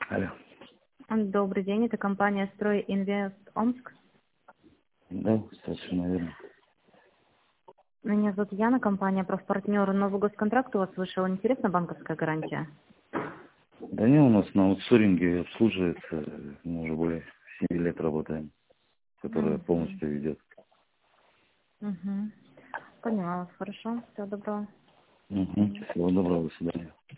Алло. Добрый день, это компания «Строй Инвест Омск». Да, совершенно верно. Меня зовут Яна, компания «Профпартнер». Новый госконтракт у вас вышел. Интересна банковская гарантия? Да не, у нас на аутсоринге обслуживается, мы уже более 7 лет работаем, которая Мгм. полностью ведет. Мгм. Поняла вас, хорошо. Всего доброго. Угу. Всего доброго, до свидания.